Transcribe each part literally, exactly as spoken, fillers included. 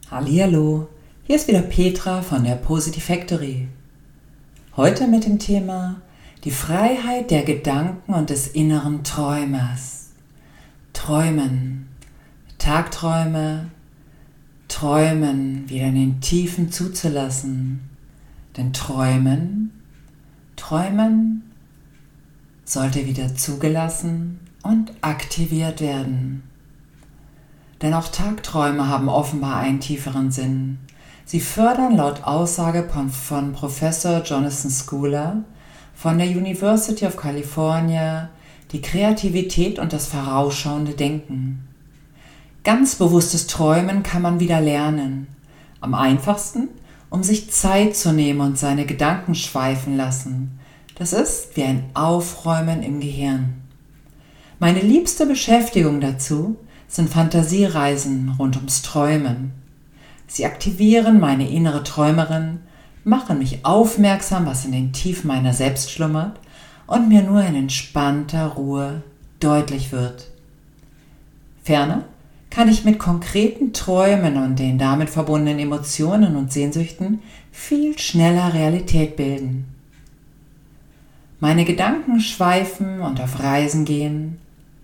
Hallihallo, hier ist wieder Petra von der Positive Factory. Heute mit dem Thema die Freiheit der Gedanken und des inneren Träumers. Träumen, Tagträume, Träumen wieder in den Tiefen zuzulassen. Denn Träumen, Träumen sollte wieder zugelassen und aktiviert werden. Denn auch Tagträume haben offenbar einen tieferen Sinn. Sie fördern laut Aussage von, von Professor Jonathan Schooler von der University of California die Kreativität und das vorausschauende Denken. Ganz bewusstes Träumen kann man wieder lernen. Am einfachsten, um sich Zeit zu nehmen und seine Gedanken schweifen lassen. Das ist wie ein Aufräumen im Gehirn. Meine liebste Beschäftigung dazu sind Fantasiereisen rund ums Träumen. Sie aktivieren meine innere Träumerin, machen mich aufmerksam, was in den Tiefen meiner selbst schlummert und mir nur in entspannter Ruhe deutlich wird. Ferner kann ich mit konkreten Träumen und den damit verbundenen Emotionen und Sehnsüchten viel schneller Realität bilden. Meine Gedanken schweifen und auf Reisen gehen.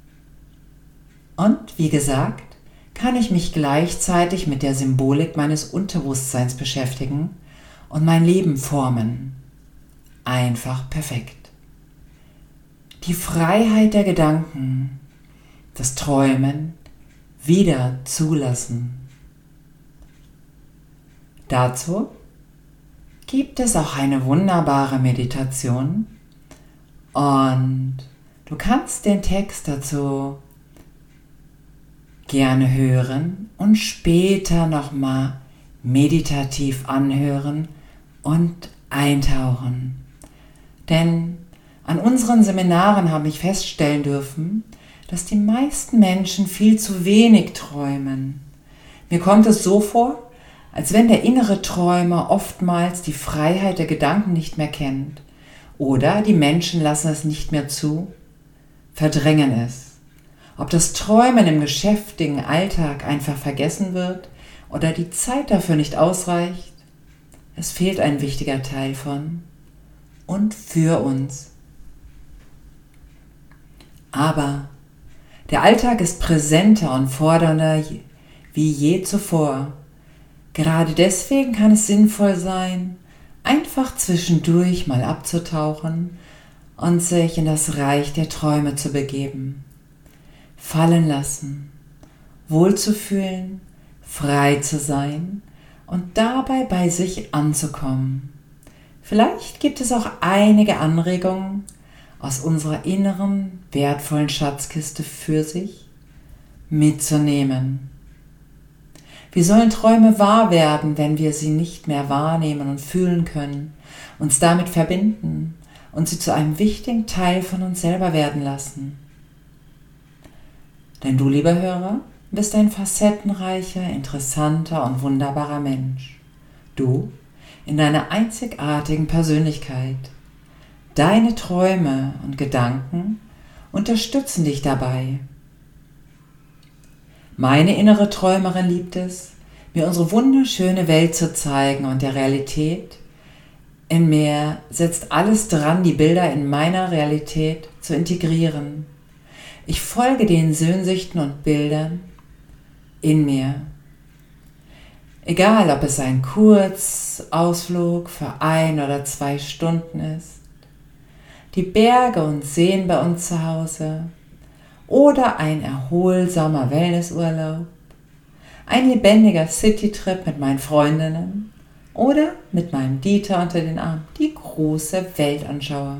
Und, wie gesagt, kann ich mich gleichzeitig mit der Symbolik meines Unterbewusstseins beschäftigen und mein Leben formen. Einfach perfekt. Die Freiheit der Gedanken, das Träumen, wieder zulassen. Dazu gibt es auch eine wunderbare Meditation und du kannst den Text dazu gerne hören und später nochmal meditativ anhören und eintauchen. Denn an unseren Seminaren habe ich feststellen dürfen, dass die meisten Menschen viel zu wenig träumen. Mir kommt es so vor, als wenn der innere Träumer oftmals die Freiheit der Gedanken nicht mehr kennt. Oder die Menschen lassen es nicht mehr zu, verdrängen es. Ob das Träumen im geschäftigen Alltag einfach vergessen wird oder die Zeit dafür nicht ausreicht, es fehlt ein wichtiger Teil von und für uns. Aber der Alltag ist präsenter und fordernder wie je zuvor. Gerade deswegen kann es sinnvoll sein, einfach zwischendurch mal abzutauchen und sich in das Reich der Träume zu begeben. Fallen lassen, wohlzufühlen, frei zu sein und dabei bei sich anzukommen. Vielleicht gibt es auch einige Anregungen aus unserer inneren, wertvollen Schatzkiste für sich mitzunehmen. Wie sollen Träume wahr werden, wenn wir sie nicht mehr wahrnehmen und fühlen können, uns damit verbinden und sie zu einem wichtigen Teil von uns selber werden lassen? Denn du, lieber Hörer, bist ein facettenreicher, interessanter und wunderbarer Mensch. Du in deiner einzigartigen Persönlichkeit. Deine Träume und Gedanken unterstützen dich dabei. Meine innere Träumerin liebt es, mir unsere wunderschöne Welt zu zeigen und der Realität. In mir setzt alles dran, die Bilder in meiner Realität zu integrieren. Ich folge den Sehnsüchten und Bildern in mir. Egal, ob es ein Kurzausflug für ein oder zwei Stunden ist, die Berge und Seen bei uns zu Hause oder ein erholsamer Wellnessurlaub, ein lebendiger Citytrip mit meinen Freundinnen oder mit meinem Dieter unter den Armen, die große Welt anschaue.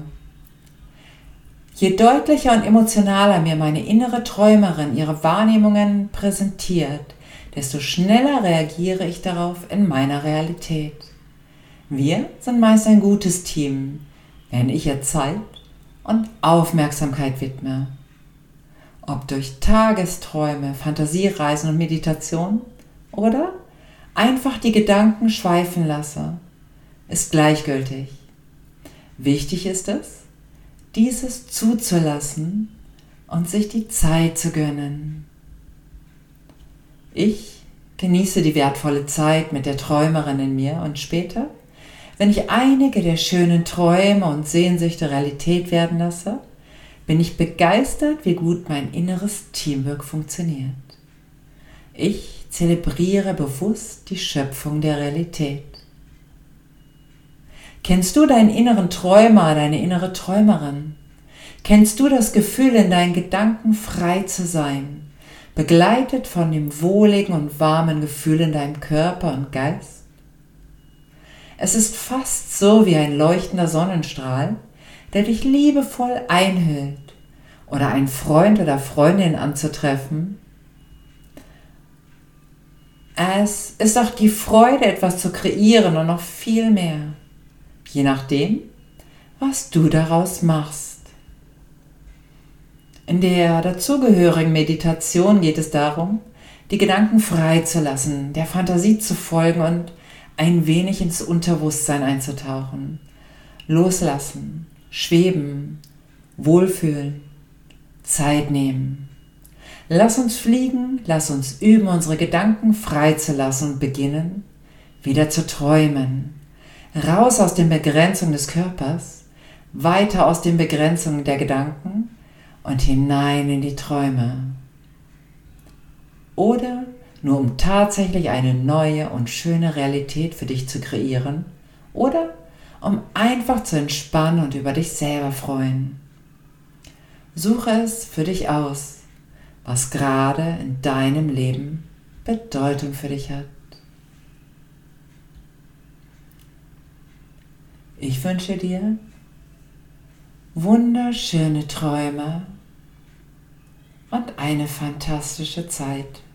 Je deutlicher und emotionaler mir meine innere Träumerin ihre Wahrnehmungen präsentiert, desto schneller reagiere ich darauf in meiner Realität. Wir sind meist ein gutes Team, wenn ich ihr Zeit und Aufmerksamkeit widme. Ob durch Tagesträume, Fantasiereisen und Meditation oder einfach die Gedanken schweifen lasse, ist gleichgültig. Wichtig ist es, dieses zuzulassen und sich die Zeit zu gönnen. Ich genieße die wertvolle Zeit mit der Träumerin in mir und später, wenn ich einige der schönen Träume und Sehnsüchte Realität werden lasse, bin ich begeistert, wie gut mein inneres Teamwork funktioniert. Ich zelebriere bewusst die Schöpfung der Realität. Kennst du deinen inneren Träumer, deine innere Träumerin? Kennst du das Gefühl, in deinen Gedanken frei zu sein, begleitet von dem wohligen und warmen Gefühl in deinem Körper und Geist? Es ist fast so wie ein leuchtender Sonnenstrahl, der dich liebevoll einhüllt, oder einen Freund oder Freundin anzutreffen. Es ist auch die Freude, etwas zu kreieren und noch viel mehr, je nachdem, was du daraus machst. In der dazugehörigen Meditation geht es darum, die Gedanken freizulassen, der Fantasie zu folgen und ein wenig ins Unterbewusstsein einzutauchen. Loslassen, schweben, wohlfühlen, Zeit nehmen. Lass uns fliegen, lass uns üben, unsere Gedanken freizulassen und beginnen, wieder zu träumen. Raus aus den Begrenzungen des Körpers, weiter aus den Begrenzungen der Gedanken und hinein in die Träume. Oder nur um tatsächlich eine neue und schöne Realität für dich zu kreieren oder um einfach zu entspannen und über dich selber freuen. Suche es für dich aus, was gerade in deinem Leben Bedeutung für dich hat. Ich wünsche dir wunderschöne Träume und eine fantastische Zeit.